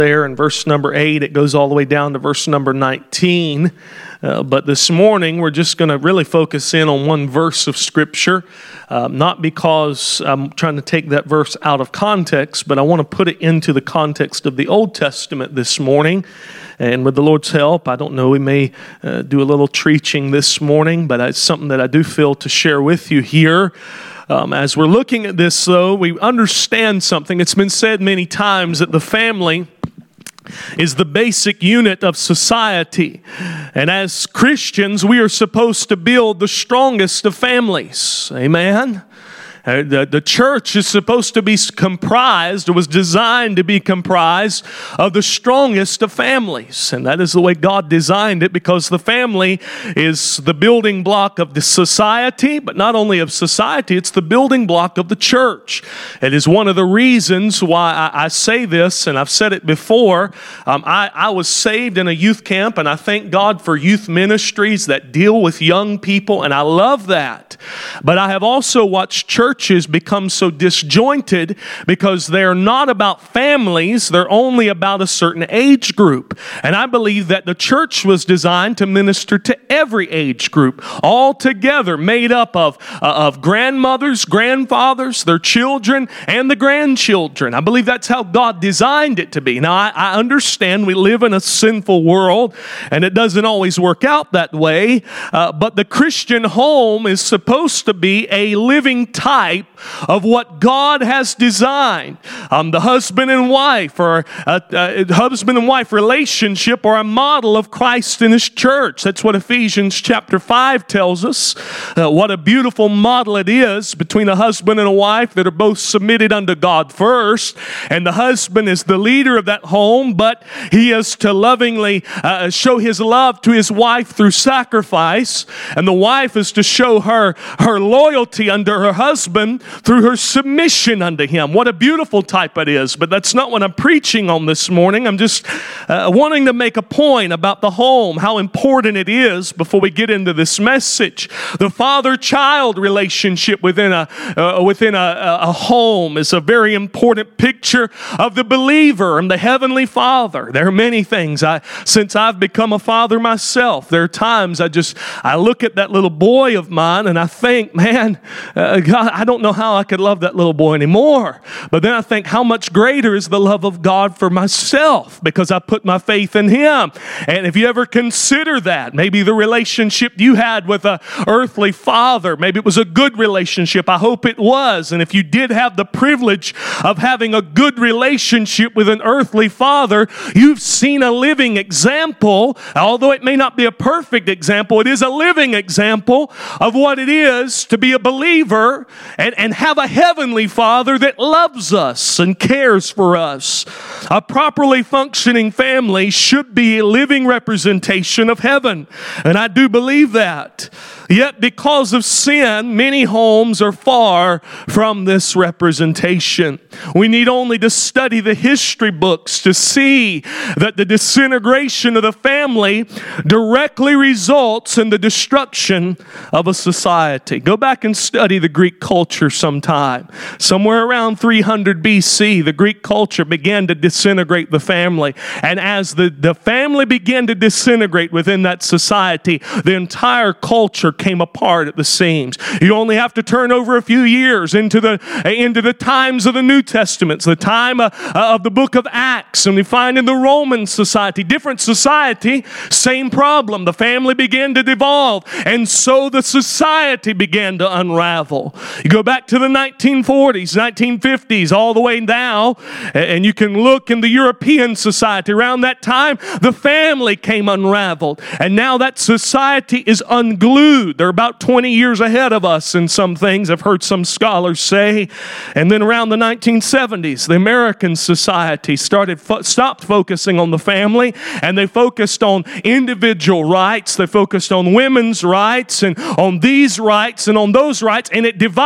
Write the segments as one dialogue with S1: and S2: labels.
S1: there in verse number 8. It goes all the way down to verse number 19. But this morning, we're just going to really focus in on one verse of Scripture, not because I'm trying to take that verse out of context, but I want to put it into the context of the Old Testament this morning. And with the Lord's help, I don't know, we may do a little preaching this morning, but it's something that I do feel to share with you here. As we're looking at this, though, we understand something. It's been said many times that the family is the basic unit of society. And as Christians, we are supposed to build the strongest of families. Amen? The church is supposed to be comprised, or was designed to be comprised of the strongest of families. And that is the way God designed it, because the family is the building block of the society, but not only of society, it's the building block of the church. It is one of the reasons why I say this, and I've said it before. I was saved in a youth camp, and I thank God for youth ministries that deal with young people, and I love that. But I have also watched churches become so disjointed because they're not about families, they're only about a certain age group. And I believe that the church was designed to minister to every age group, all together, made up of grandmothers, grandfathers, their children, and the grandchildren. I believe that's how God designed it to be. Now, I understand we live in a sinful world, and it doesn't always work out that way, but the Christian home is supposed to be a living type of what God has designed. The husband and wife, or husband and wife relationship, are a model of Christ in His church. That's what Ephesians chapter 5 tells us. What a beautiful model it is between a husband and a wife that are both submitted unto God first, and the husband is the leader of that home, but he is to lovingly show his love to his wife through sacrifice, and the wife is to show her loyalty unto her husband through her submission unto him. What a beautiful type it is. But that's not what I'm preaching on this morning. I'm just wanting to make a point about the home, how important it is before we get into this message. The father-child relationship within a home is a very important picture of the believer and the Heavenly Father. There are many things. Since I've become a father myself, there are times I look at that little boy of mine and I think, man, God, I don't know how I could love that little boy anymore. But then I think, how much greater is the love of God for myself, because I put my faith in Him. And if you ever consider that, maybe the relationship you had with an earthly father, maybe it was a good relationship. I hope it was. And if you did have the privilege of having a good relationship with an earthly father, you've seen a living example. Although it may not be a perfect example, it is a living example of what it is to be a believer and have a heavenly Father that loves us and cares for us. A properly functioning family should be a living representation of heaven, and I do believe that. Yet because of sin, many homes are far from this representation. We need only to study the history books to see that the disintegration of the family directly results in the destruction of a society. Go back and study the Greek culture sometime. Somewhere around 300 BC, the Greek culture began to disintegrate the family. And as the family began to disintegrate within that society, the entire culture came apart at the seams. You only have to turn over a few years into the times of the New Testament, the time of the book of Acts, and we find in the Roman society, different society, same problem. The family began to devolve, and so the society began to unravel. You go back to the 1940s, 1950s, all the way now, and you can look in the European society. Around that time, the family came unraveled, and now that society is unglued. They're about 20 years ahead of us in some things, I've heard some scholars say. And then around the 1970s, the American society stopped focusing on the family, and they focused on individual rights. They focused on women's rights and on these rights and on those rights, and it divided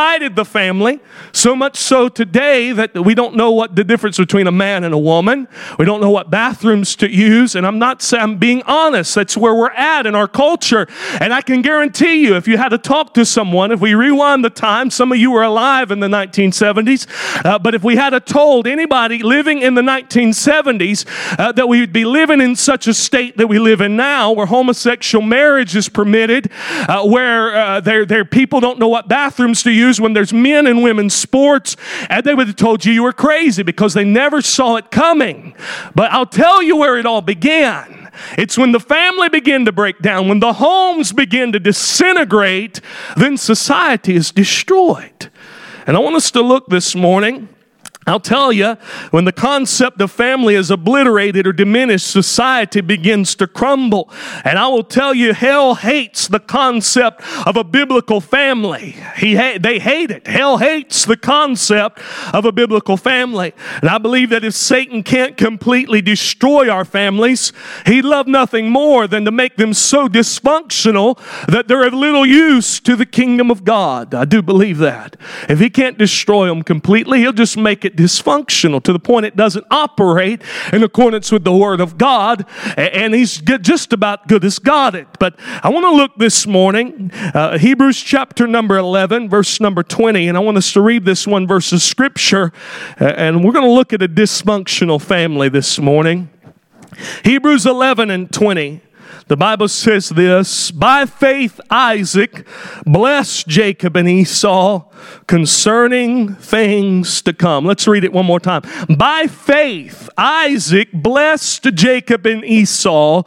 S1: divided the family, so much so today that we don't know what the difference between a man and a woman. We don't know what bathrooms to use, and I'm being honest. That's where we're at in our culture. And I can guarantee you, if you had to talk to someone, if we rewind the time, some of you were alive in the 1970s, but if we had told anybody living in the 1970s that we would be living in such a state that we live in now, where homosexual marriage is permitted, where their people don't know what bathrooms to use when there's men and women's sports, and they would have told you were crazy because they never saw it coming. But I'll tell you where it all began. It's when the family began to break down, when the homes begin to disintegrate, then society is destroyed. And I want us to look this morning. I'll tell you, when the concept of family is obliterated or diminished, society begins to crumble. And I will tell you, hell hates the concept of a biblical family. They hate it. Hell hates the concept of a biblical family. And I believe that if Satan can't completely destroy our families, he'd love nothing more than to make them so dysfunctional that they're of little use to the kingdom of God. I do believe that. If he can't destroy them completely, he'll just make it dysfunctional to the point it doesn't operate in accordance with the Word of God, and he's just about good as got it. But I want to look this morning, Hebrews chapter number 11, verse number 20, and I want us to read this one verse of Scripture, and we're going to look at a dysfunctional family this morning. Hebrews 11 and 20. The Bible says this: by faith Isaac blessed Jacob and Esau concerning things to come. Let's read it one more time. By faith Isaac blessed Jacob and Esau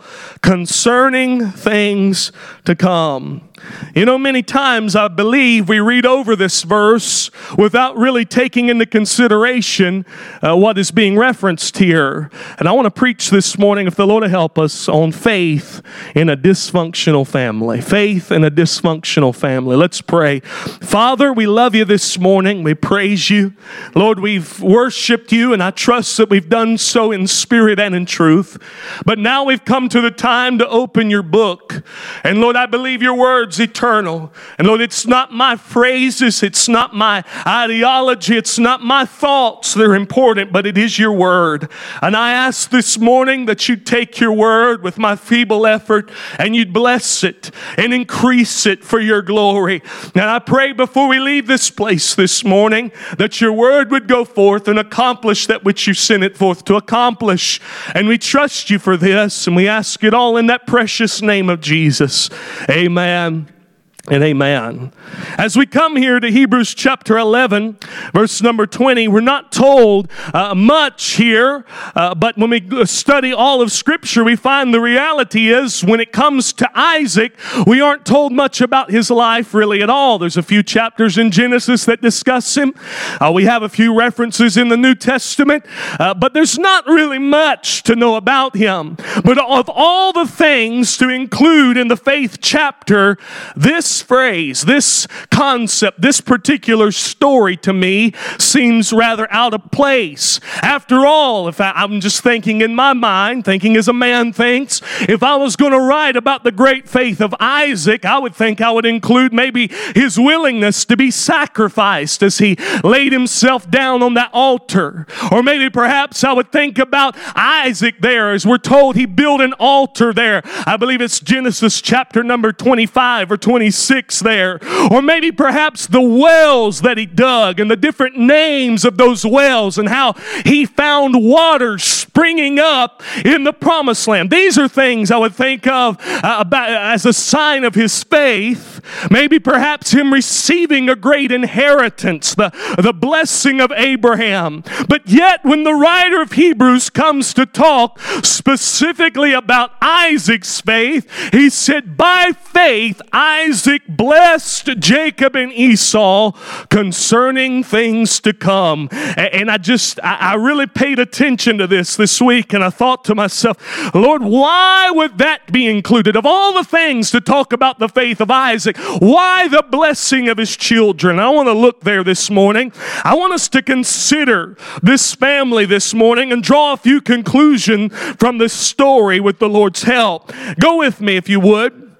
S1: concerning things to come. You know, many times I believe we read over this verse without really taking into consideration what is being referenced here. And I want to preach this morning, if the Lord will help us, on faith in a dysfunctional family. Faith in a dysfunctional family. Let's pray. Father, we love you this morning. We praise you. Lord, we've worshiped you, and I trust that we've done so in spirit and in truth. But now we've come to the time to open your book. And Lord, I believe your word's eternal. And Lord, it's not my phrases, it's not my ideology, it's not my thoughts that are important, but it is your word. And I ask this morning that you'd take your word with my feeble effort and you'd bless it and increase it for your glory. And I pray before we leave this place this morning that your word would go forth and accomplish that which you sent it forth to accomplish. And we trust you for this, and we ask it all in that precious name of Jesus. Amen and amen. As we come here to Hebrews chapter 11, verse number 20, we're not told much here, but when we study all of Scripture, we find the reality is when it comes to Isaac, we aren't told much about his life really at all. There's a few chapters in Genesis that discuss him. We have a few references in the New Testament, but there's not really much to know about him. But of all the things to include in the faith chapter, this phrase, this concept, this particular story to me seems rather out of place. After all, if I'm just thinking in my mind, thinking as a man thinks, if I was going to write about the great faith of Isaac, I would think I would include maybe his willingness to be sacrificed as he laid himself down on that altar. Or maybe perhaps I would think about Isaac there, as we're told he built an altar there. I believe it's Genesis chapter number 25 or 26 there. Or maybe perhaps the wells that he dug and the different names of those wells and how he found water springing up in the promised land. These are things I would think of about as a sign of his faith. Maybe perhaps him receiving a great inheritance, the blessing of Abraham. But yet when the writer of Hebrews comes to talk specifically about Isaac's faith, he said, by faith Isaac blessed Jacob and Esau concerning things to come. And I really paid attention to this week, and I thought to myself, Lord, why would that be included? Of all the things to talk about the faith of Isaac, why the blessing of his children? I want to look there this morning. I want us to consider this family this morning and draw a few conclusions from this story with the Lord's help. Go with me if you would.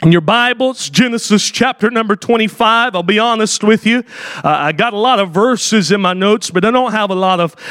S1: In your Bibles, Genesis chapter number 25. I'll be honest with you. I got a lot of verses in my notes, but I don't have a lot of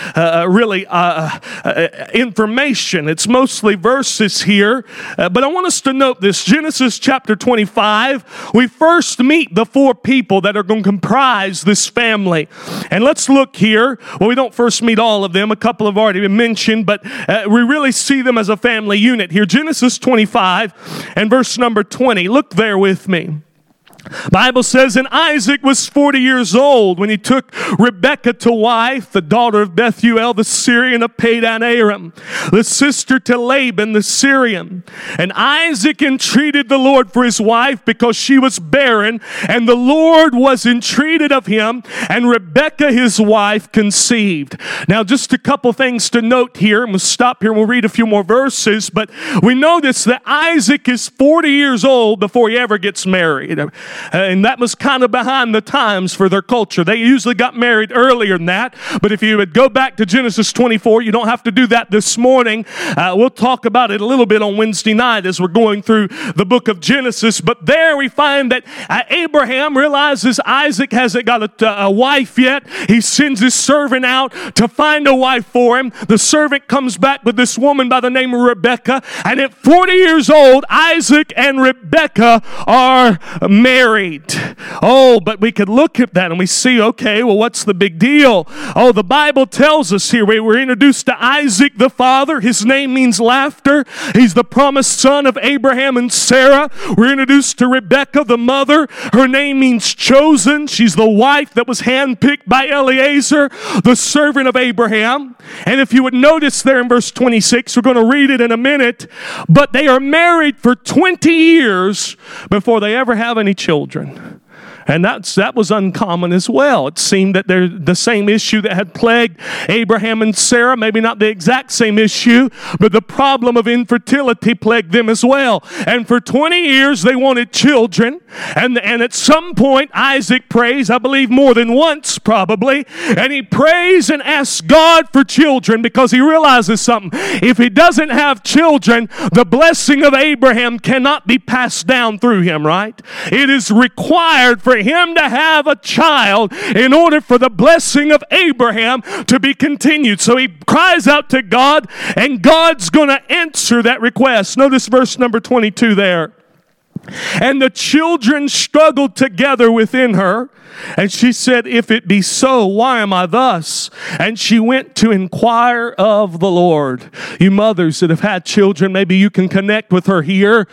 S1: information. It's mostly verses here. But I want us to note this. Genesis chapter 25, we first meet the four people that are going to comprise this family. And let's look here. Well, we don't first meet all of them. A couple have already been mentioned, but we really see them as a family unit here. Genesis 25 and verse number 20. Look there with me. Bible says, and Isaac was 40 years old when he took Rebekah to wife, the daughter of Bethuel the Syrian of Padan Aram, the sister to Laban the Syrian. And Isaac entreated the Lord for his wife because she was barren, and the Lord was entreated of him, and Rebekah his wife conceived. Now just a couple things to note here, and we'll stop here and we'll read a few more verses, but we notice that Isaac is 40 years old before he ever gets married. And that was kind of behind the times for their culture. They usually got married earlier than that. But if you would go back to Genesis 24, you don't have to do that this morning. We'll talk about it a little bit on Wednesday night as we're going through the book of Genesis. But there we find that Abraham realizes Isaac hasn't got a wife yet. He sends his servant out to find a wife for him. The servant comes back with this woman by the name of Rebekah. And at 40 years old, Isaac and Rebekah are married. Oh, but we could look at that and we see, okay, well, what's the big deal? Oh, the Bible tells us here, we were introduced to Isaac the father. His name means laughter. He's the promised son of Abraham and Sarah. We're introduced to Rebekah, the mother. Her name means chosen. She's the wife that was handpicked by Eliezer, the servant of Abraham. And if you would notice there in verse 26, we're going to read it in a minute, but they are married for 20 years before they ever have any children. And that was uncommon as well. It seemed that they're the same issue that had plagued Abraham and Sarah, maybe not the exact same issue, but the problem of infertility plagued them as well. And for 20 years, they wanted children. And at some point, Isaac prays, I believe more than once probably, and he prays and asks God for children because he realizes something. If he doesn't have children, the blessing of Abraham cannot be passed down through him, right? It is required for him to have a child in order for the blessing of Abraham to be continued. So he cries out to God, and God's going to answer that request. Notice verse number 22 there. And the children struggled together within her, and she said, if it be so, why am I thus? And she went to inquire of the Lord. You mothers that have had children, maybe you can connect with her here.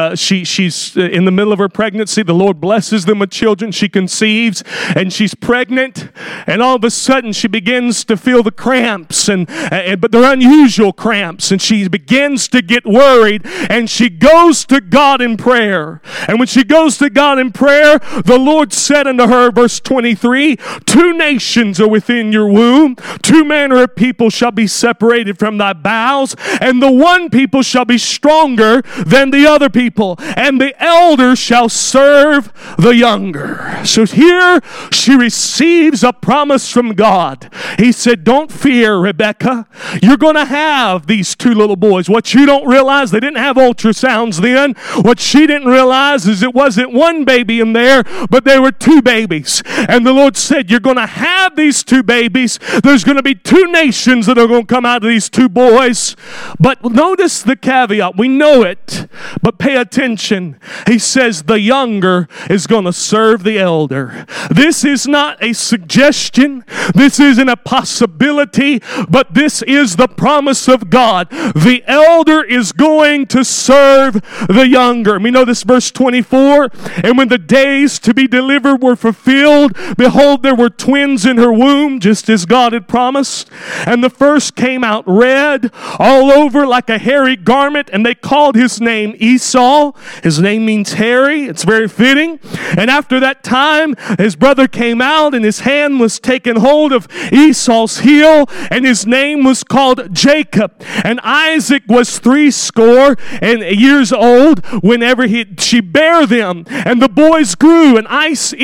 S1: She's in the middle of her pregnancy. The Lord blesses them with children. She conceives, and she's pregnant, and all of a sudden she begins to feel the cramps, but they're unusual cramps, and she begins to get worried, and she goes to God in prayer. And when she goes to God in prayer, the Lord said unto her, verse 23, 2 nations are within your womb, 2 manner of people shall be separated from thy bowels, and the one people shall be stronger than the other people, and the elder shall serve the younger. So here she receives a promise from God. He said, don't fear, Rebekah. You're going to have these 2 little boys. What you don't realize, they didn't have ultrasounds then. What she didn't realize is it wasn't 1 baby in there, but there were 2 babies. And the Lord said, you're going to have these 2 babies. There's going to be 2 nations that are going to come out of these 2 boys. But notice the caveat. We know it, but pay attention. He says the younger is going to serve the elder. This is not a suggestion. This isn't a possibility, but this is the promise of God. The elder is going to serve the younger. We know this verse 24, and when the days to be delivered were fulfilled, behold, there were twins in her womb, just as God had promised. And the first came out red, all over like a hairy garment, and they called his name Esau. His name means hairy. It's very fitting. And after that time, his brother came out, and his hand was taken hold of Esau's heel, and his name was called Jacob. And Isaac was 80 years old whenever she bare them. And the boys grew, and Esau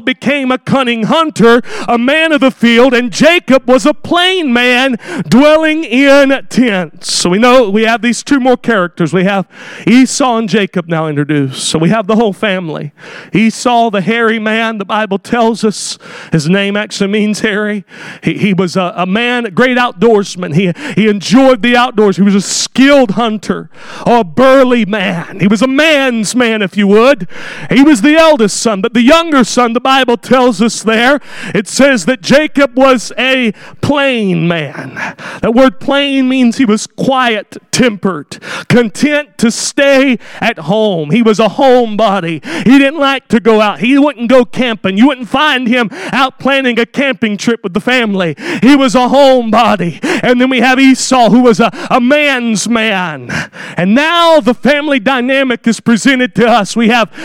S1: became a cunning hunter, a man of the field, and Jacob was a plain man dwelling in tents. So we know we have these two more characters. We have Esau and Jacob now introduced. So we have the whole family. Esau, the hairy man, the Bible tells us his name actually means hairy. He was a man, a great outdoorsman. He enjoyed the outdoors. He was a skilled hunter, or a burly man. He was a man's man, if you would. He was the eldest son, but the younger son, the Bible tells us there, it says that Jacob was a plain man. That word plain means he was quiet-tempered, content to stay at home. He was a homebody. He didn't like to go out. He wouldn't go camping. You wouldn't find him out planning a camping trip with the family. He was a homebody. And then we have Esau, who was a man's man. And now the family dynamic is presented to us. We have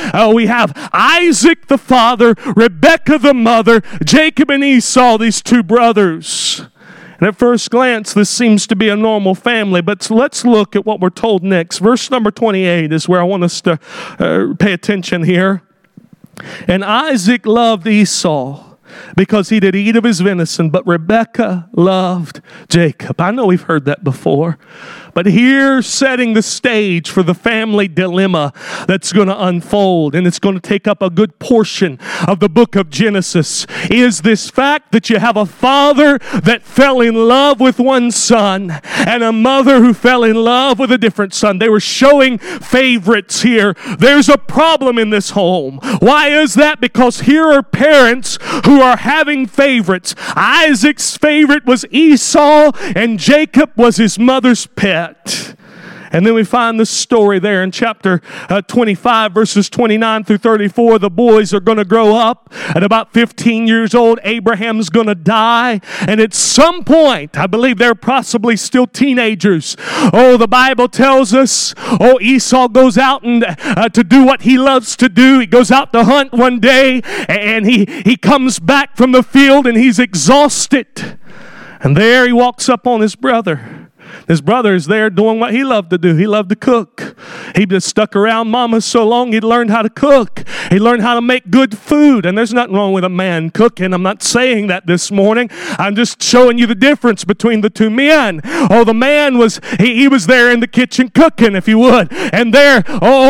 S1: Isaac the father, Rebekah the mother, Jacob and Esau, these two brothers. And at first glance, this seems to be a normal family, but let's look at what we're told next. Verse number 28 is where I want us to pay attention here. And Isaac loved Esau because he did eat of his venison, but Rebekah loved Jacob. I know we've heard that before, but here setting the stage for the family dilemma that's going to unfold, and it's going to take up a good portion of the book of Genesis, is this fact that you have a father that fell in love with one son and a mother who fell in love with a different son. They were showing favorites here. There's a problem in this home. Why is that? Because here are parents who are having favorites. Isaac's favorite was Esau, and Jacob was his mother's pet. And then we find this story there in chapter 25, verses 29 through 34. The boys are going to grow up. At about 15 years old, Abraham's going to die. And at some point, I believe they're possibly still teenagers. Oh, the Bible tells us, Esau goes out and to do what he loves to do. He goes out to hunt one day, and he comes back from the field, and he's exhausted. And there he walks up on his brother. His brother is there doing what he loved to do. He loved to cook. He just stuck around mama so long he'd learned how to cook. He learned how to make good food. And there's nothing wrong with a man cooking. I'm not saying that this morning. I'm just showing you the difference between the two men. Oh, the man was, he was there in the kitchen cooking, if you would. And there,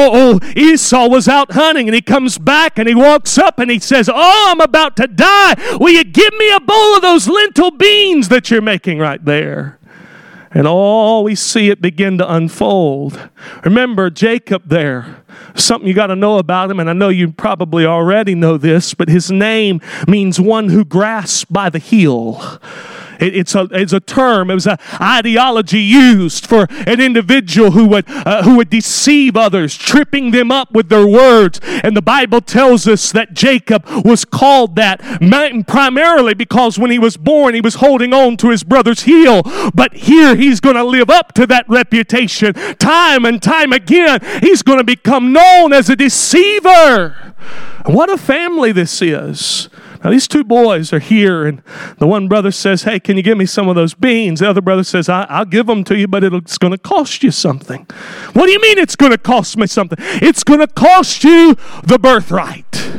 S1: Esau was out hunting, and he comes back and he walks up and he says, I'm about to die. Will you give me a bowl of those lentil beans that you're making right there? And we see it begin to unfold. Remember Jacob there. Something you got to know about him, and I know you probably already know this, but his name means one who grasps by the heel. It's a term. It was an ideology used for an individual who would deceive others, tripping them up with their words. And the Bible tells us that Jacob was called that primarily because when he was born, he was holding on to his brother's heel. But here he's going to live up to that reputation. Time and time again, he's going to become known as a deceiver. What a family this is. Now, these two boys are here, and the one brother says, hey, can you give me some of those beans? The other brother says, I'll give them to you, but it's going to cost you something. What do you mean it's going to cost me something? It's going to cost you the birthright.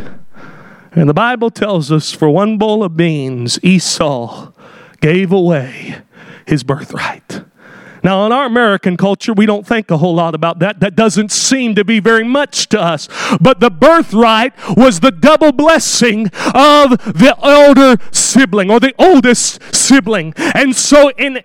S1: And the Bible tells us for one bowl of beans, Esau gave away his birthright. Now, in our American culture, we don't think a whole lot about that. That doesn't seem to be very much to us. But the birthright was the double blessing of the elder sibling or the oldest sibling. And so in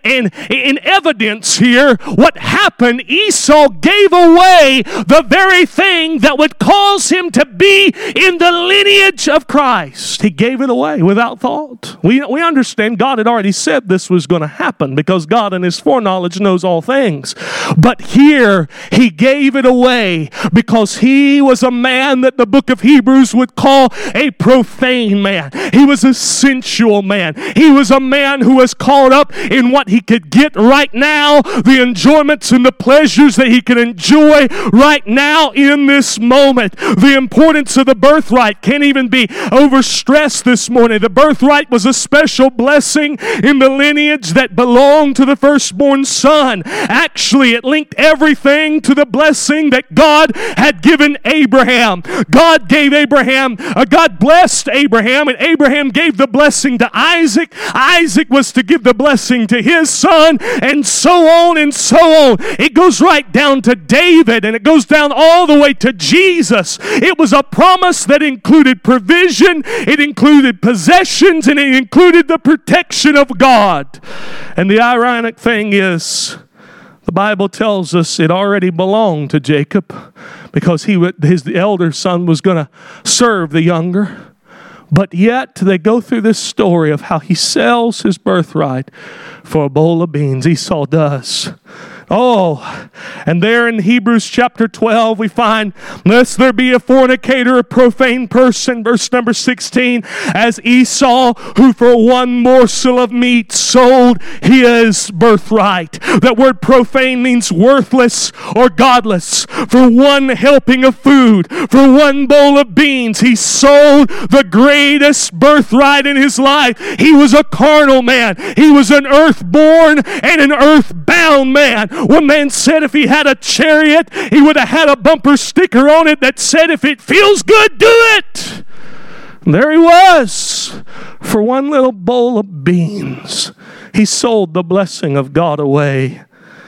S1: evidence here, what happened, Esau gave away the very thing that would cause him to be in the lineage of Christ. He gave it away without thought. We understand God had already said this was going to happen because God in his foreknowledge knows all things. But here he gave it away because he was a man that the book of Hebrews would call a profane man. He was a sensual man. He was a man who was caught up in what he could get right now, the enjoyments and the pleasures that he could enjoy right now in this moment. The importance of the birthright can't even be overstressed this morning. The birthright was a special blessing in the lineage that belonged to the firstborn son son. Actually, it linked everything to the blessing that God had given Abraham. God blessed Abraham, and Abraham gave the blessing to Isaac. Isaac was to give the blessing to his son, and so on and so on. It goes right down to David, and it goes down all the way to Jesus. It was a promise that included provision, it included possessions, and it included the protection of God. And the ironic thing is, the Bible tells us it already belonged to Jacob because his elder son was going to serve the younger. But yet they go through this story of how he sells his birthright for a bowl of beans. Esau does. Oh, and there in Hebrews chapter 12 we find, lest there be a fornicator, a profane person, verse number 16, as Esau, who for one morsel of meat sold his birthright. That word profane means worthless or godless. For one helping of food, for one bowl of beans, he sold the greatest birthright in his life. He was a carnal man. He was an earth-born and an earth-bound man. One man said if he had a chariot, he would have had a bumper sticker on it that said, if it feels good, do it. And there he was. For one little bowl of beans, he sold the blessing of God away.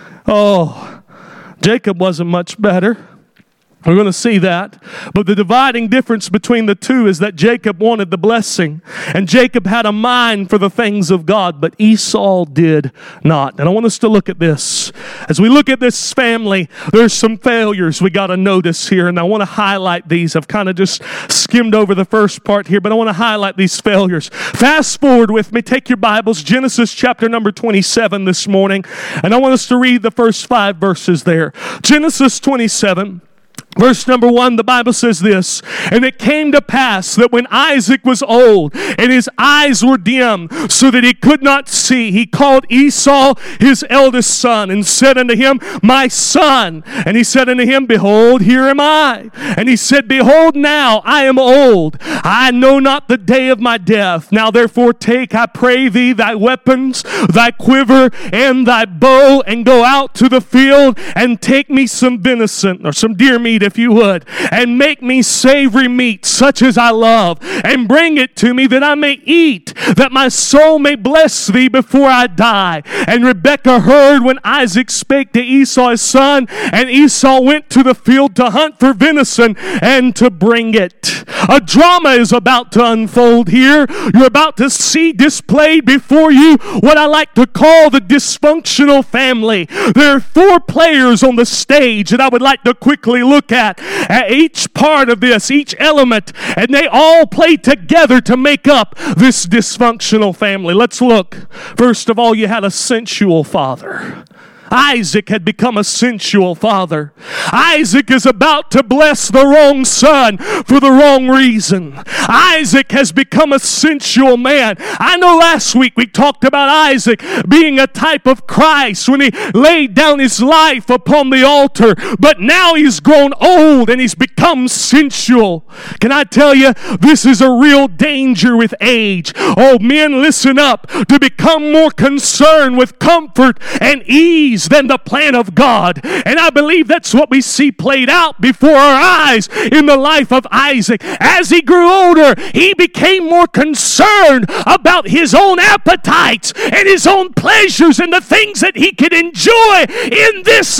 S1: Oh, Jacob wasn't much better. We're going to see that. But the dividing difference between the two is that Jacob wanted the blessing, and Jacob had a mind for the things of God, but Esau did not. And I want us to look at this. As we look at this family, there's some failures we got to notice here, and I want to highlight these. I've kind of just skimmed over the first part here, but I want to highlight these failures. Fast forward with me. Take your Bibles, Genesis chapter number 27 this morning, and I want us to read the first 5 verses there. Genesis 27. Verse number 1, the Bible says this, and it came to pass that when Isaac was old and his eyes were dim so that he could not see, he called Esau his eldest son and said unto him, my son. And he said unto him, behold, here am I. And he said, behold, now I am old. I know not the day of my death. Now therefore take, I pray thee, thy weapons, thy quiver, and thy bow, and go out to the field and take me some venison, or some deer meat, if you would, and make me savory meat such as I love, and bring it to me that I may eat, that my soul may bless thee before I die. And Rebekah heard when Isaac spake to Esau his son, and Esau went to the field to hunt for venison and to bring it. A drama is about to unfold here. You're about to see displayed before you what I like to call the dysfunctional family. There are 4 players on the stage that I would like to quickly look at each part of this, each element, and they all play together to make up this dysfunctional family. Let's look. First of all, you had a sensual father. Isaac had become a sensual father. Isaac is about to bless the wrong son for the wrong reason. Isaac has become a sensual man. I know last week we talked about Isaac being a type of Christ when he laid down his life upon the altar, but now he's grown old and he's become sensual. Can I tell you, this is a real danger with age. Oh, men, listen up. To become more concerned with comfort and ease than the plan of God. And I believe that's what we see played out before our eyes in the life of Isaac. As he grew older, he became more concerned about his own appetites and his own pleasures and the things that he could enjoy in this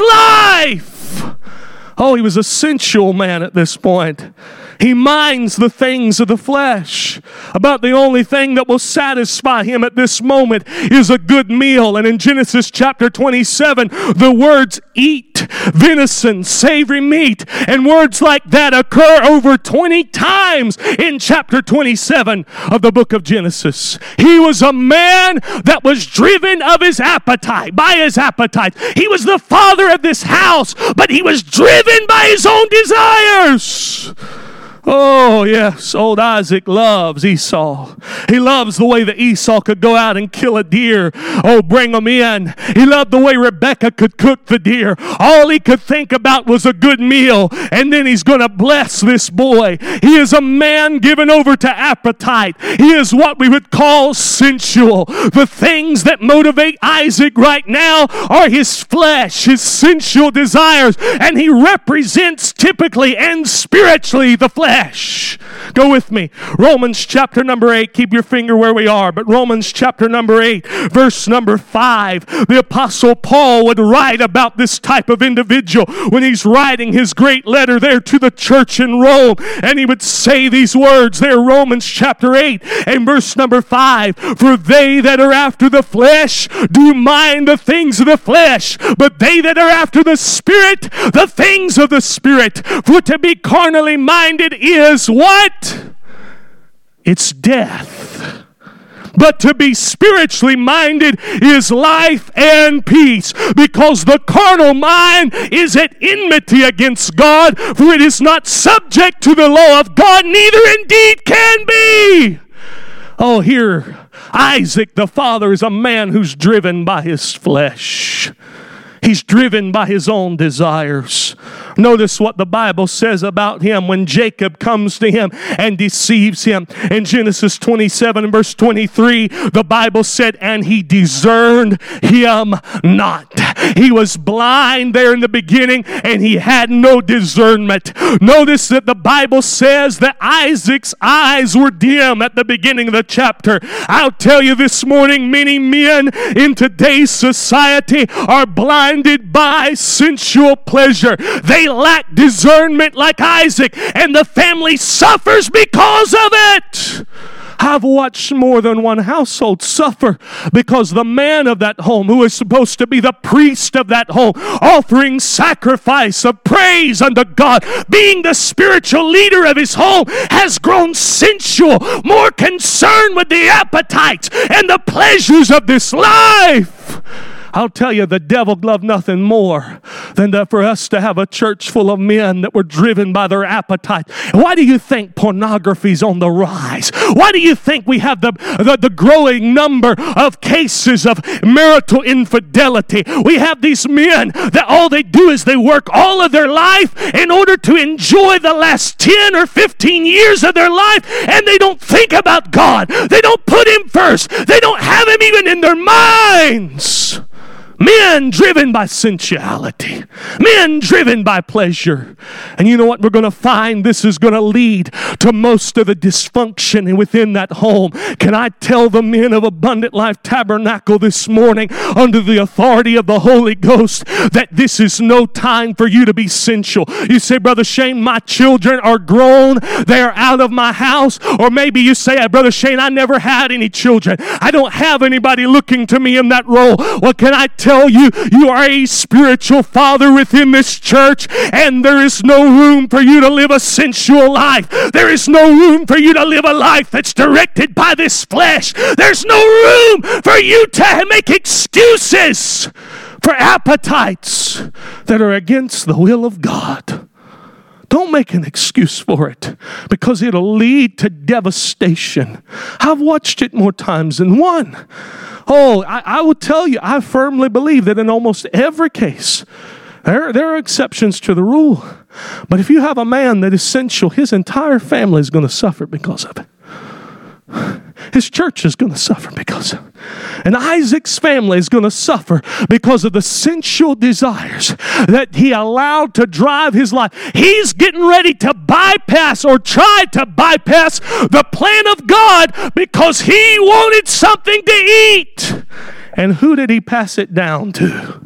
S1: life. Oh, he was a sensual man at this point. He minds the things of the flesh. About the only thing that will satisfy him at this moment is a good meal. And in Genesis chapter 27, the words eat, venison, savory meat, and words like that occur over 20 times in chapter 27 of the book of Genesis. He was a man that was driven of his appetite, by his appetite. He was the father of this house, but he was driven by his own desires. Oh, yes, old Isaac loves Esau. He loves the way that Esau could go out and kill a deer. Oh, bring them in. He loved the way Rebekah could cook the deer. All he could think about was a good meal, and then he's going to bless this boy. He is a man given over to appetite. He is what we would call sensual. The things that motivate Isaac right now are his flesh, his sensual desires, and he represents typically and spiritually the flesh. Go with me. Romans chapter number 8. Keep your finger where we are. But Romans chapter number 8, verse number 5. The Apostle Paul would write about this type of individual when he's writing his great letter there to the church in Rome. And he would say these words there, Romans chapter 8 and verse number 5. For they that are after the flesh do mind the things of the flesh, but they that are after the Spirit, the things of the Spirit. For to be carnally minded is what? It's death. But to be spiritually minded is life and peace, because the carnal mind is at enmity against God, for it is not subject to the law of God, neither indeed can be. Oh, here, Isaac the father is a man who's driven by his flesh. He's driven by his own desires. Notice what the Bible says about him when Jacob comes to him and deceives him. In Genesis 27 and verse 23, the Bible said, and he discerned him not. He was blind there in the beginning, and he had no discernment. Notice that the Bible says that Isaac's eyes were dim at the beginning of the chapter. I'll tell you this morning, many men in today's society are blinded by sensual pleasure. They lack discernment like Isaac, and the family suffers because of it. I've watched more than one household suffer because the man of that home, who is supposed to be the priest of that home, offering sacrifice of praise unto God, being the spiritual leader of his home, has grown sensual, more concerned with the appetites and the pleasures of this life. I'll tell you, the devil loved nothing more than for us to have a church full of men that were driven by their appetite. Why do you think pornography's on the rise? Why do you think we have the growing number of cases of marital infidelity? We have these men that all they do is they work all of their life in order to enjoy the last 10 or 15 years of their life, and they don't think about God. They don't put Him first. They don't have Him even in their minds. Men driven by sensuality. Men driven by pleasure. And you know what we're going to find? This is going to lead to most of the dysfunction within that home. Can I tell the men of Abundant Life Tabernacle this morning, under the authority of the Holy Ghost, that this is no time for you to be sensual. You say, Brother Shane, my children are grown. They are out of my house. Or maybe you say, Brother Shane, I never had any children. I don't have anybody looking to me in that role. Well, can I tell you, you are a spiritual father within this church, and there is no room for you to live a sensual life. There is no room for you to live a life that's directed by this flesh. There's no room for you to make excuses for appetites that are against the will of God. Don't make an excuse for it, because it'll lead to devastation. I've watched it more times than one. Oh, I will tell you, I firmly believe that in almost every case, there are exceptions to the rule. But if you have a man that is sensual, his entire family is going to suffer because of it. His church is going to suffer because of it. And Isaac's family is going to suffer because of the sensual desires that he allowed to drive his life. He's getting ready to bypass, or try to bypass, the plan of God because he wanted something to eat. And who did he pass it down to?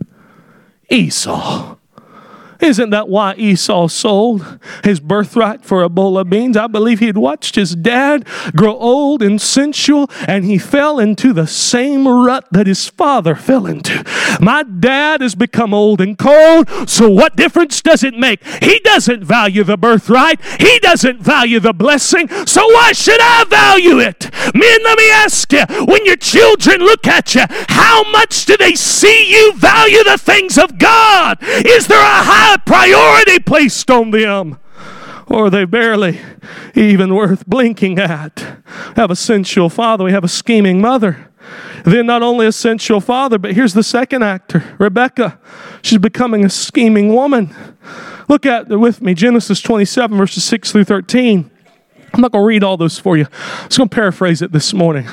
S1: Esau. Isn't that why Esau sold his birthright for a bowl of beans? I believe he had watched his dad grow old and sensual, and he fell into the same rut that his father fell into. My dad has become old and cold, so what difference does it make? He doesn't value the birthright. He doesn't value the blessing, so why should I value it? Men, let me ask you, when your children look at you, how much do they see you value the things of God? Is there a high priority placed on them? or they barely even worth blinking at. We have a sensual father. We have a scheming mother. Then not only a sensual father, but here's the second actor, Rebekah. She's becoming a scheming woman. Look at with me, Genesis 27, verses 6 through 13. I'm not going to read all those for you. I'm just going to paraphrase it this morning.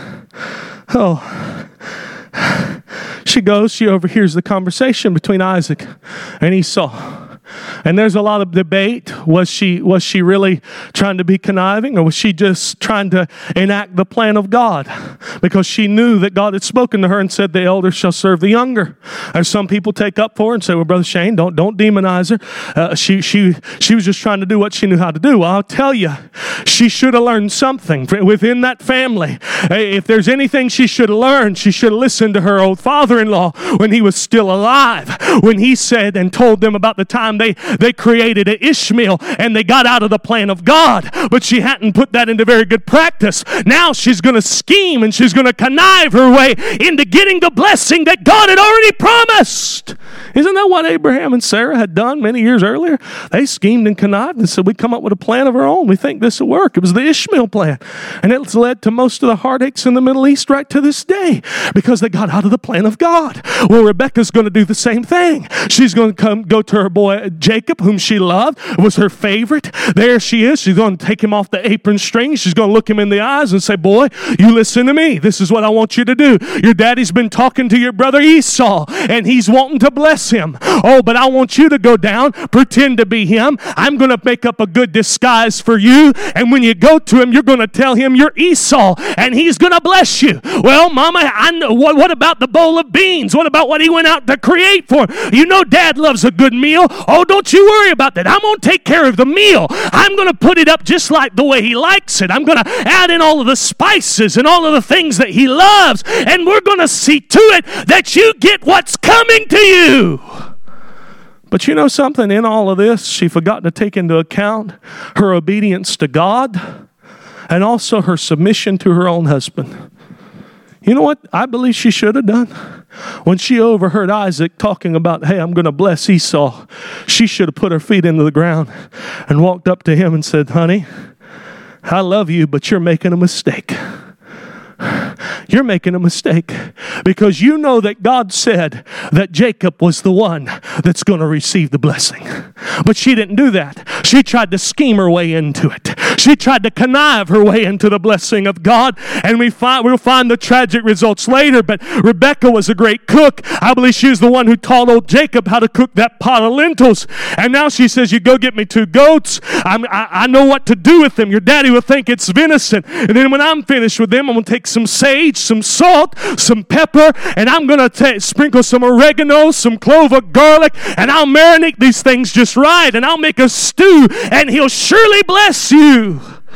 S1: She overhears the conversation between Isaac and Esau. And there's a lot of debate. Was she really trying to be conniving, or was she just trying to enact the plan of God? Because she knew that God had spoken to her and said, the elder shall serve the younger. And some people take up for her and say, well, Brother Shane, don't demonize her. She was just trying to do what she knew how to do. Well, I'll tell you, she should have learned something within that family. If there's anything she should have learned, she should have listened to her old father-in-law when he was still alive, when he said and told them about the time they created an Ishmael and they got out of the plan of God, but she hadn't put that into very good practice. Now she's going to scheme and she's going to connive her way into getting the blessing that God had already promised. Isn't that what Abraham and Sarah had done many years earlier? They schemed and connived and said, we come up with a plan of our own. We think this will work. It was the Ishmael plan. And it's led to most of the heartaches in the Middle East right to this day because they got out of the plan of God. Well, Rebekah's going to do the same thing. She's going to go to her boy Jacob, whom she loved, was her favorite. There she is. She's going to take him off the apron string. She's going to look him in the eyes and say, boy, you listen to me. This is what I want you to do. Your daddy's been talking to your brother Esau, and he's wanting to bless him. Oh, but I want you to go down, pretend to be him. I'm going to make up a good disguise for you, and when you go to him, you're going to tell him you're Esau, and he's going to bless you. Well, Mama, I know. What about the bowl of beans? What about what he went out to create for him? You know Dad loves a good meal. Oh, don't you worry about that. I'm going to take care of the meal. I'm going to put it up just like the way he likes it. I'm going to add in all of the spices and all of the things that he loves, and we're going to see to it that you get what's coming to you. But you know something? In all of this, she forgot to take into account her obedience to God and also her submission to her own husband. You know what I believe she should have done? When she overheard Isaac talking about, hey, I'm going to bless Esau, she should have put her feet into the ground and walked up to him and said, honey, I love you, but you're making a mistake. You're making a mistake because you know that God said that Jacob was the one that's going to receive the blessing. But she didn't do that. She tried to scheme her way into it. She tried to connive her way into the blessing of God, and we'll find the tragic results later. But Rebekah was a great cook. I believe she was the one who taught old Jacob how to cook that pot of lentils. And now she says, you go get me 2 goats. I know what to do with them. Your daddy will think it's venison. And then when I'm finished with them, I'm going to take some sage, some salt, some pepper, and I'm going to sprinkle some oregano, some clove of garlic, and I'll marinate these things just right, and I'll make a stew, and he'll surely bless you.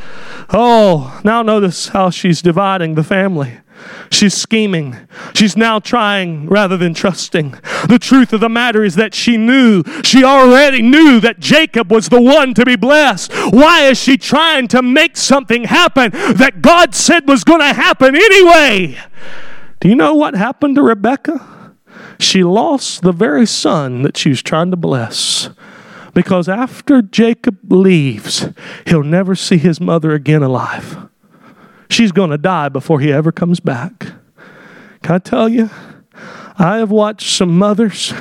S1: Oh, now notice how she's dividing the family. She's scheming. She's now trying rather than trusting. The truth of the matter is that she already knew that Jacob was the one to be blessed. Why is she trying to make something happen that God said was going to happen anyway? Do you know what happened to Rebekah? She lost the very son that she was trying to bless. Because after Jacob leaves, he'll never see his mother again alive. She's going to die before he ever comes back. Can I tell you, I have watched some mothers,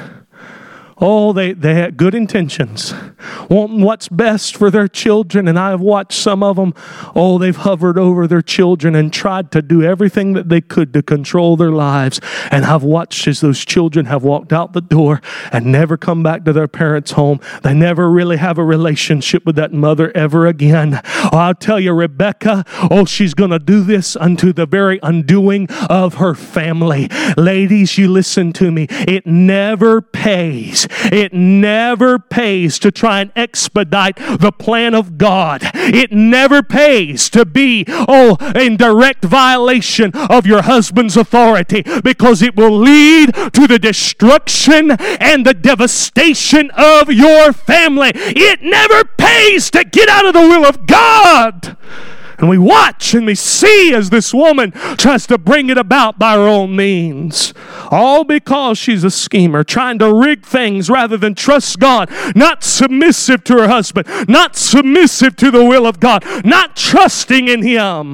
S1: they had good intentions, wanting what's best for their children, and I have watched some of them, they've hovered over their children and tried to do everything that they could to control their lives, and I've watched as those children have walked out the door and never come back to their parents' home. They never really have a relationship with that mother ever again. I'll tell you, Rebekah, she's going to do this unto the very undoing of her family. Ladies, you listen to me. It never pays. It never pays to try and expedite the plan of God. It never pays to be, in direct violation of your husband's authority, because it will lead to the destruction and the devastation of your family. It never pays to get out of the will of God. And we watch and we see as this woman tries to bring it about by her own means. All because she's a schemer, trying to rig things rather than trust God, not submissive to her husband, not submissive to the will of God, not trusting in Him.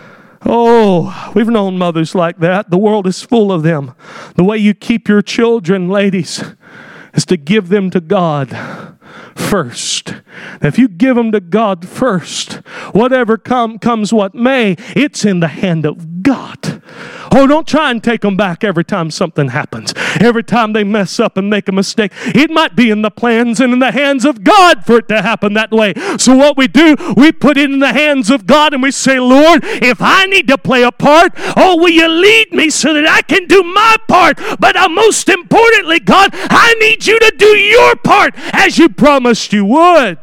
S1: Oh, we've known mothers like that. The world is full of them. The way you keep your children, ladies, is to give them to God first. If you give them to God first, whatever comes what may, it's in the hand of God. Oh, don't try and take them back every time something happens. Every time they mess up and make a mistake. It might be in the plans and in the hands of God for it to happen that way. So what we do, we put it in the hands of God and we say, Lord, if I need to play a part, oh, will you lead me so that I can do my part? But most importantly, God, I need you to do your part as you promised you would.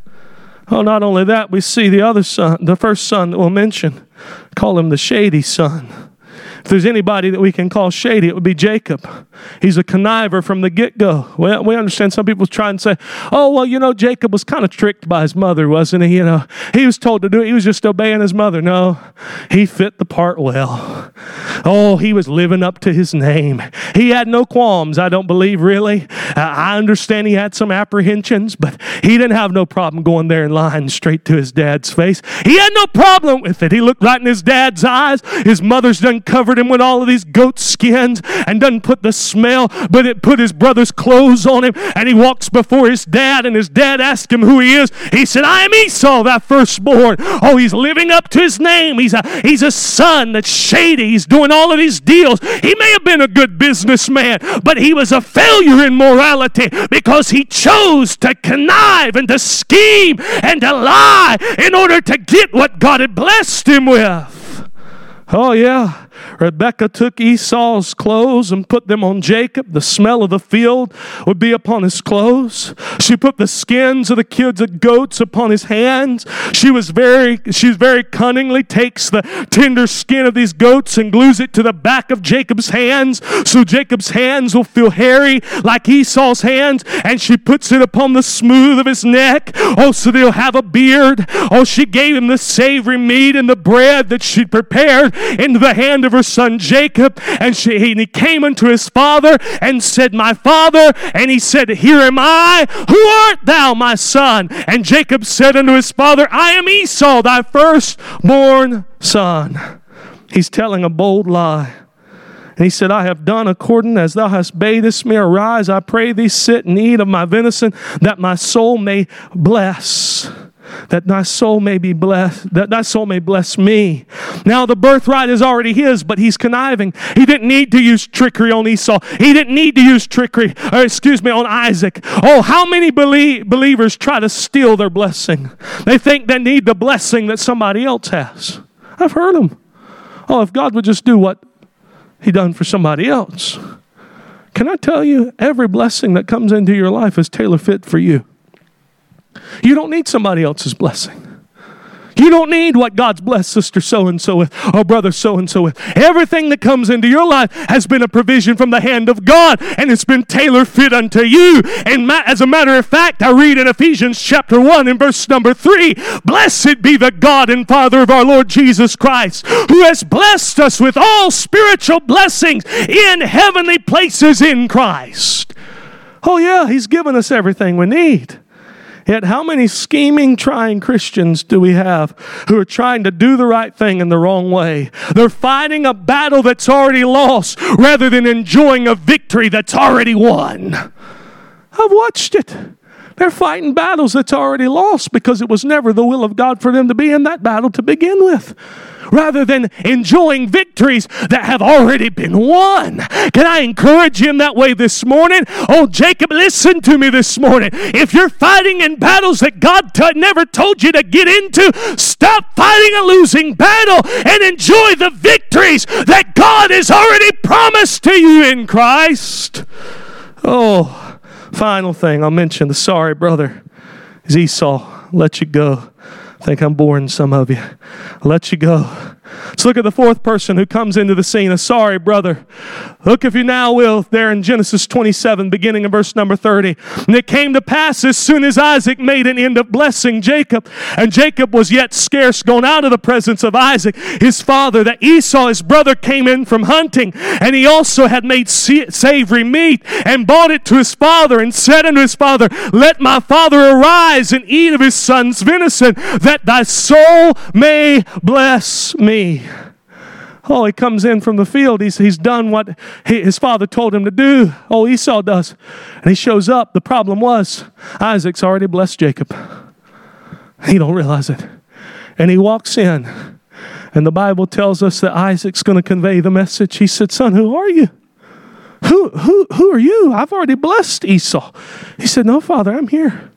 S1: Oh, not only that, we see the other son, the first son that we'll mention, call him the shady son. If there's anybody that we can call shady, it would be Jacob. He's a conniver from the get-go. Well, we understand some people try and say, oh, well, Jacob was kind of tricked by his mother, wasn't he? He was told to do it. He was just obeying his mother. No, he fit the part well. Oh, he was living up to his name. He had no qualms, I don't believe, really. I understand he had some apprehensions, but he didn't have no problem going there and lying straight to his dad's face. He had no problem with it. He looked right in his dad's eyes. His mother's done covered him with all of these goat skins and doesn't put the smell, but it put his brother's clothes on him, and he walks before his dad, and his dad asks him who he is. He said, I am Esau, thy firstborn. Oh, he's living up to his name. He's a son that's shady. He's doing all of these deals. He may have been a good businessman, but he was a failure in morality because he chose to connive and to scheme and to lie in order to get what God had blessed him with. Oh, yeah. Rebekah took Esau's clothes and put them on Jacob. The smell of the field would be upon his clothes. She put the skins of the kids of goats upon his hands. She very cunningly takes the tender skin of these goats and glues it to the back of Jacob's hands, so Jacob's hands will feel hairy like Esau's hands, and she puts it upon the smooth of his neck. Oh, so they'll have a beard. Oh, she gave him the savory meat and the bread that she'd prepared into the hand of her son Jacob, and he came unto his father and said, my father. And he said, here am I. Who art thou, my son? And Jacob said unto his father, I am Esau, thy firstborn son. He's telling a bold lie. And he said, I have done according as thou hast badest me. Arise, I pray thee, sit and eat of my venison, that my soul may bless. That thy soul may be blessed, that thy soul may bless me. Now the birthright is already his, but he's conniving. He didn't need to use trickery on Esau. He didn't need to use on Isaac. Oh, how many believers try to steal their blessing? They think they need the blessing that somebody else has. I've heard them. Oh, if God would just do what he done for somebody else. Can I tell you, every blessing that comes into your life is tailor fit for you. You don't need somebody else's blessing. You don't need what God's blessed sister so-and-so with or brother so-and-so with. Everything that comes into your life has been a provision from the hand of God, and it's been tailor-fit unto you. And as a matter of fact, I read in Ephesians chapter 1 and verse number 3, blessed be the God and Father of our Lord Jesus Christ, who has blessed us with all spiritual blessings in heavenly places in Christ. Oh yeah, he's given us everything we need. Yet how many scheming, trying Christians do we have who are trying to do the right thing in the wrong way? They're fighting a battle that's already lost rather than enjoying a victory that's already won. I've watched it. They're fighting battles that's already lost because it was never the will of God for them to be in that battle to begin with, rather than enjoying victories that have already been won. Can I encourage you in that way this morning? Oh, Jacob, listen to me this morning. If you're fighting in battles that God never told you to get into, stop fighting a losing battle and enjoy the victories that God has already promised to you in Christ. Oh, final thing I'll mention, the sorry brother is Esau. Let you go. I think I'm boring some of you. I'll let you go. Let's look at the fourth person who comes into the scene, a sorry brother. Look, if you now will, there in Genesis 27, beginning in verse number 30. And it came to pass as soon as Isaac made an end of blessing Jacob, and Jacob was yet scarce gone out of the presence of Isaac, his father, that Esau, his brother, came in from hunting, and he also had made savory meat, and brought it to his father, and said unto his father, Let my father arise and eat of his son's venison, that thy soul may bless me. Oh, he comes in from the field. He's done what his father told him to do. Oh, Esau does. And he shows up. The problem was Isaac's already blessed Jacob. He don't realize it. And he walks in. And the Bible tells us that Isaac's going to convey the message. He said, Son, who are you? Who are you? I've already blessed Esau. He said, No, Father, I'm here.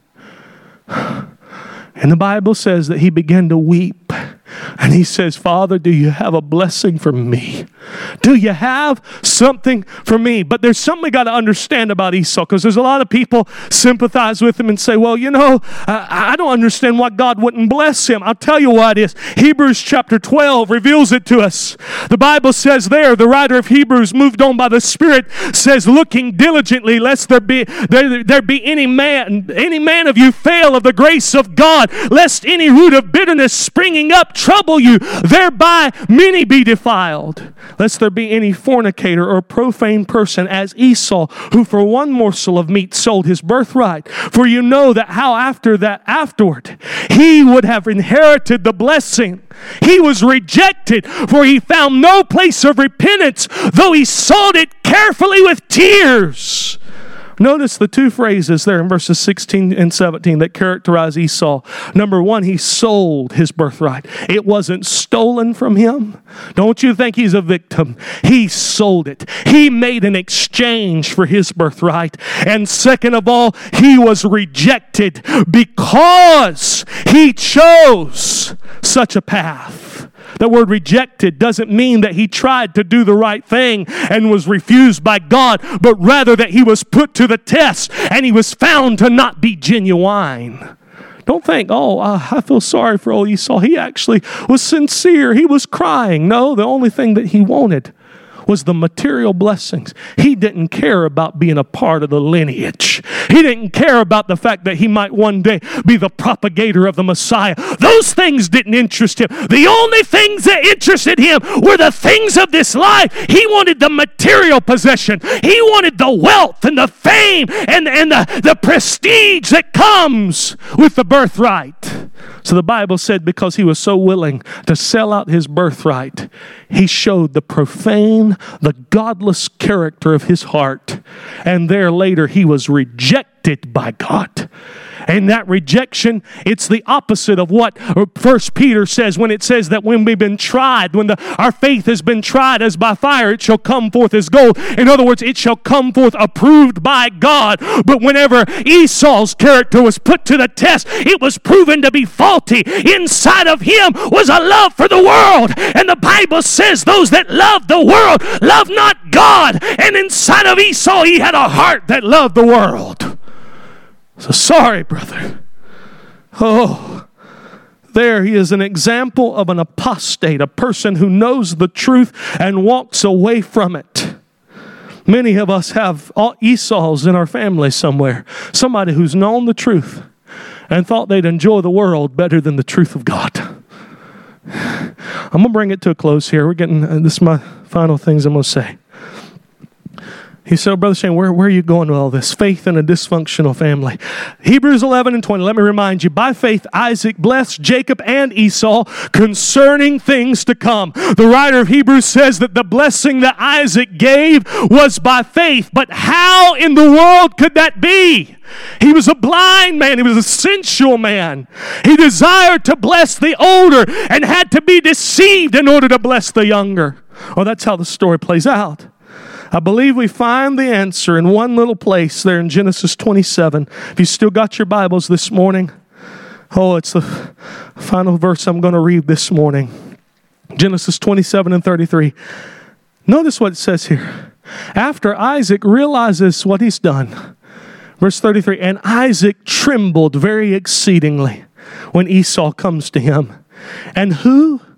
S1: And the Bible says that he began to weep. And he says, Father, do you have a blessing for me? Do you have something for me? But there's something we got to understand about Esau, because there's a lot of people sympathize with him and say, well, you know, I don't understand why God wouldn't bless him. I'll tell you why it is. Hebrews chapter 12 reveals it to us. The Bible says there, the writer of Hebrews, moved on by the Spirit, says, looking diligently, lest there be any man of you fail of the grace of God, lest any root of bitterness springing up trouble you, thereby many be defiled. Lest there be any fornicator or profane person as Esau, who for one morsel of meat sold his birthright. For you know that how afterward he would have inherited the blessing. He was rejected, for he found no place of repentance, though he sought it carefully with tears. Notice the two phrases there in verses 16 and 17 that characterize Esau. Number one, he sold his birthright. It wasn't stolen from him. Don't you think he's a victim? He sold it. He made an exchange for his birthright. And second of all, he was rejected because he chose such a path. The word rejected doesn't mean that he tried to do the right thing and was refused by God, but rather that he was put to the test and he was found to not be genuine. Don't think, I feel sorry for old Esau. He actually was sincere. He was crying. No, the only thing that he wanted was the material blessings. He didn't care about being a part of the lineage. He didn't care about the fact that he might one day be the propagator of the Messiah. Those things didn't interest him. The only things that interested him were the things of this life. He wanted the material possession. He wanted the wealth and the fame and the prestige that comes with the birthright. So the Bible said because he was so willing to sell out his birthright, he showed the profane, the godless character of his heart. And there later he was rejected by God. And that rejection, it's the opposite of what 1 Peter says when it says that when we've been tried, when our faith has been tried as by fire, it shall come forth as gold. In other words, it shall come forth approved by God. But whenever Esau's character was put to the test, it was proven to be faulty. Inside of him was a love for the world. And the Bible says those that love the world love not God. And inside of Esau, he had a heart that loved the world. So sorry, brother. Oh, there he is, an example of an apostate, a person who knows the truth and walks away from it. Many of us have Esau's in our family somewhere. Somebody who's known the truth and thought they'd enjoy the world better than the truth of God. I'm going to bring it to a close here. This is my final things I'm going to say. He said, Brother Shane, where are you going with all this? Faith in a dysfunctional family. Hebrews 11 and 20, let me remind you, by faith Isaac blessed Jacob and Esau concerning things to come. The writer of Hebrews says that the blessing that Isaac gave was by faith. But how in the world could that be? He was a blind man. He was a sensual man. He desired to bless the older and had to be deceived in order to bless the younger. Oh, that's how the story plays out. I believe we find the answer in one little place there in Genesis 27. If you still got your Bibles this morning, it's the final verse I'm going to read this morning. Genesis 27 and 33. Notice what it says here. After Isaac realizes what he's done, verse 33, and Isaac trembled very exceedingly when Esau comes to him. And who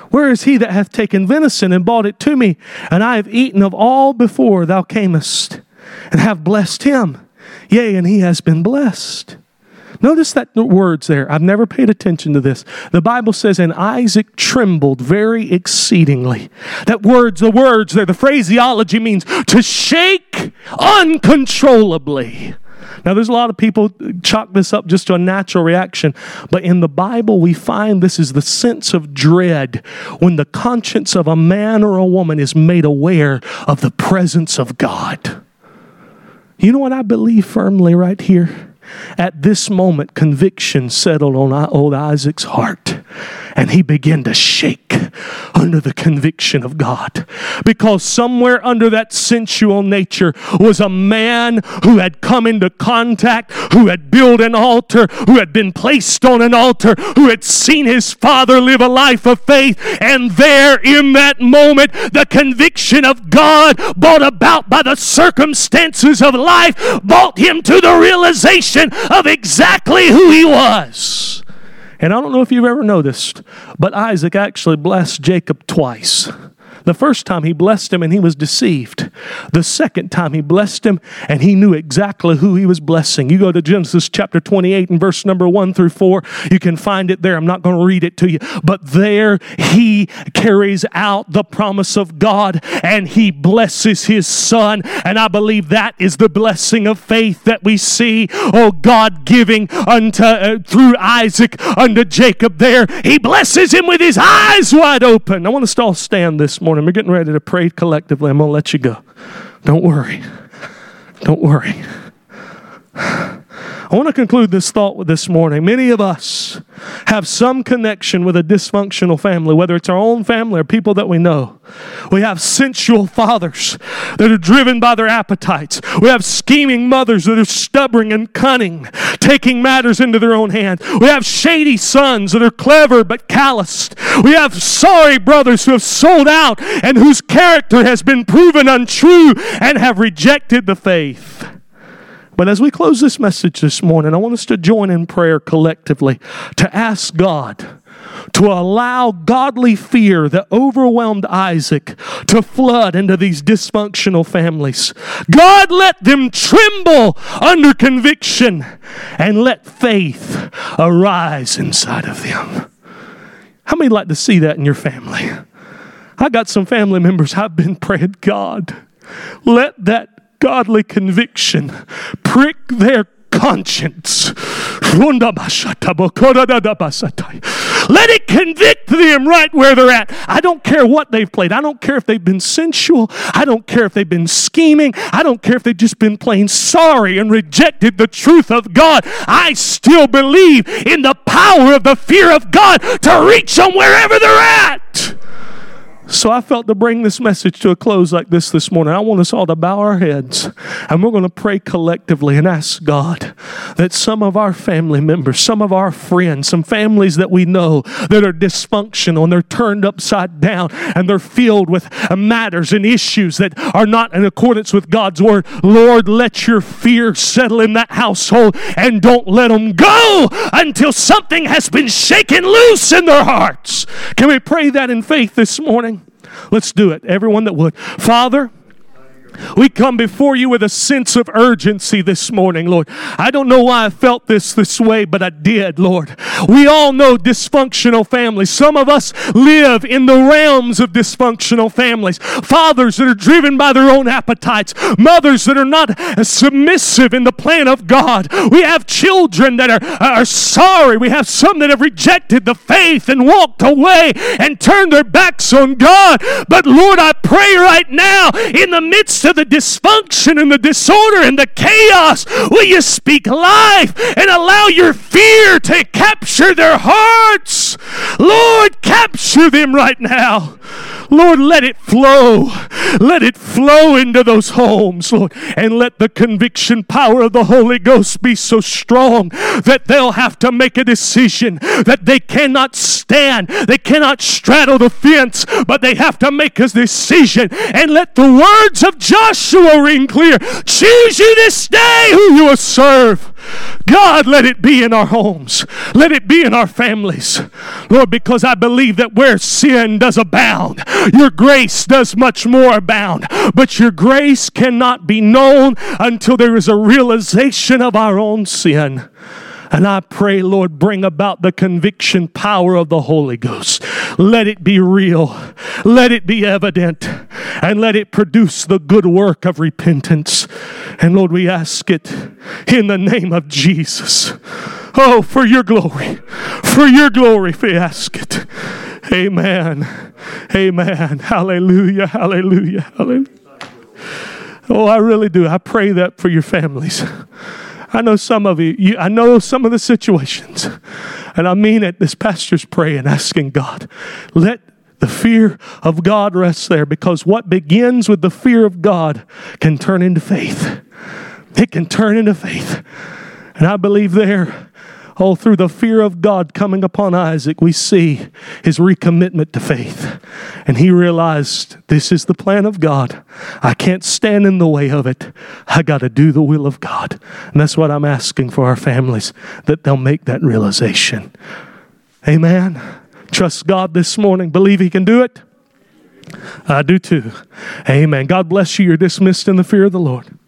S1: Where is he that hath taken venison and brought it to me? And I have eaten of all before thou camest, and have blessed him. Yea, and he has been blessed. Notice that the words there. I've never paid attention to this. The Bible says, and Isaac trembled very exceedingly. The words there, the phraseology means to shake uncontrollably. Now, there's a lot of people chalk this up just to a natural reaction, but in the Bible, we find this is the sense of dread when the conscience of a man or a woman is made aware of the presence of God. You know what I believe firmly right here? At this moment, conviction settled on old Isaac's heart, and he began to shake under the conviction of God. Because somewhere under that sensual nature was a man who had come into contact, who had built an altar, who had been placed on an altar, who had seen his father live a life of faith, and there in that moment, the conviction of God brought about by the circumstances of life brought him to the realization of exactly who he was. And I don't know if you've ever noticed, but Isaac actually blessed Jacob twice. The first time he blessed him and he was deceived. The second time he blessed him and he knew exactly who he was blessing. You go to Genesis chapter 28 and verse number 1 through 4. You can find it there. I'm not going to read it to you. But there he carries out the promise of God and he blesses his son. And I believe that is the blessing of faith that we see. Oh, God giving unto through Isaac unto Jacob there. He blesses him with his eyes wide open. I want us to all stand this morning. We're getting ready to pray collectively. I'm going to let you go. Don't worry. Don't worry. I want to conclude this thought with this morning. Many of us have some connection with a dysfunctional family, whether it's our own family or people that we know. We have sensual fathers that are driven by their appetites. We have scheming mothers that are stubborn and cunning, taking matters into their own hands. We have shady sons that are clever but calloused. We have sorry brothers who have sold out and whose character has been proven untrue and have rejected the faith. But as we close this message this morning, I want us to join in prayer collectively to ask God to allow godly fear that overwhelmed Isaac to flood into these dysfunctional families. God, let them tremble under conviction and let faith arise inside of them. How many like to see that in your family? I got some family members I've been praying, God, let that godly conviction prick their conscience. Let it convict them right where they're at. I don't care what they've played. I don't care if they've been sensual. I don't care if they've been scheming. I don't care if they've just been plain sorry and rejected the truth of God. I still believe in the power of the fear of God to reach them wherever they're at. So I felt to bring this message to a close like this morning. I want us all to bow our heads and we're going to pray collectively and ask God that some of our family members, some of our friends, some families that we know that are dysfunctional and they're turned upside down and they're filled with matters and issues that are not in accordance with God's word. Lord, let your fear settle in that household and don't let them go until something has been shaken loose in their hearts. Can we pray that in faith this morning? Let's do it. Everyone that would. Father, we come before you with a sense of urgency this morning, Lord. I don't know why I felt this way, but I did, Lord. We all know dysfunctional families. Some of us live in the realms of dysfunctional families. Fathers that are driven by their own appetites. Mothers that are not submissive in the plan of God. We have children that are sorry. We have some that have rejected the faith and walked away and turned their backs on God. But Lord, I pray right now in the midst of the dysfunction and the disorder and the chaos, will you speak life and allow your fear to capture their hearts? Lord, capture them right now. Lord, let it flow. Let it flow into those homes, Lord. And let the conviction power of the Holy Ghost be so strong that they'll have to make a decision that they cannot stand. They cannot straddle the fence, but they have to make a decision. And let the words of Joshua ring clear. Choose you this day who you will serve. God, let it be in our homes. Let it be in our families. Lord, because I believe that where sin does abound, your grace does much more abound. But your grace cannot be known until there is a realization of our own sin. And I pray, Lord, bring about the conviction power of the Holy Ghost. Let it be real. Let it be evident. And let it produce the good work of repentance. And Lord, we ask it in the name of Jesus. Oh, for your glory. For your glory, we ask it. Amen. Amen. Hallelujah. Hallelujah. Hallelujah. Oh, I really do. I pray that for your families. I know some of you, I know some of the situations. And I mean it, this pastor's praying, asking God, let the fear of God rest there, because what begins with the fear of God can turn into faith. It can turn into faith. And I believe there, through the fear of God coming upon Isaac, we see his recommitment to faith. And he realized, this is the plan of God. I can't stand in the way of it. I got to do the will of God. And that's what I'm asking for our families, that they'll make that realization. Amen. Trust God this morning. Believe he can do it. I do too. Amen. God bless you. You're dismissed in the fear of the Lord.